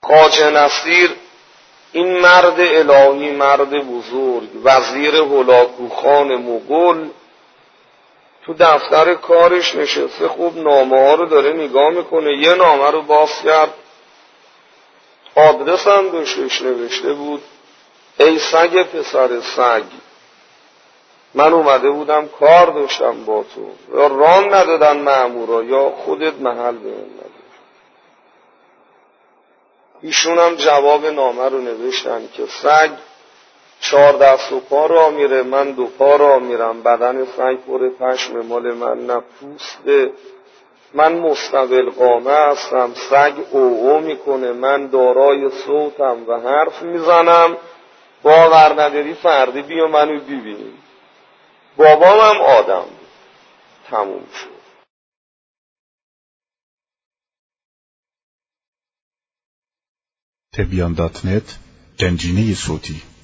خواجه نصیر این مرد الهی، مرد بزرگ، وزیر هلاکوخان مغول، تو دفتر کارش نشسته، خوب نامه ها رو داره نگاه میکنه. یه نامه رو باز کرد، آدرس هم داشتش، نوشته بود ای سگ پسر سگ، من اومده بودم کار داشتم با تو، یا ران ندادن مأمورا یا خودت محل به من نداشت. ایشون هم جواب نامه رو نوشتن که سگ 4 دست و پا را میره، من 2 پا را میرم، بدن سگ پر پشم، مال من نه پوسته، من مستقل قامه هستم، سگ او میکنه، من دارای صوتم و حرف میزنم، باور نداری فردی بیا منو ببینیم. بابام هم آدم بود. تموم شد. تبیان.net گنجینه صوتی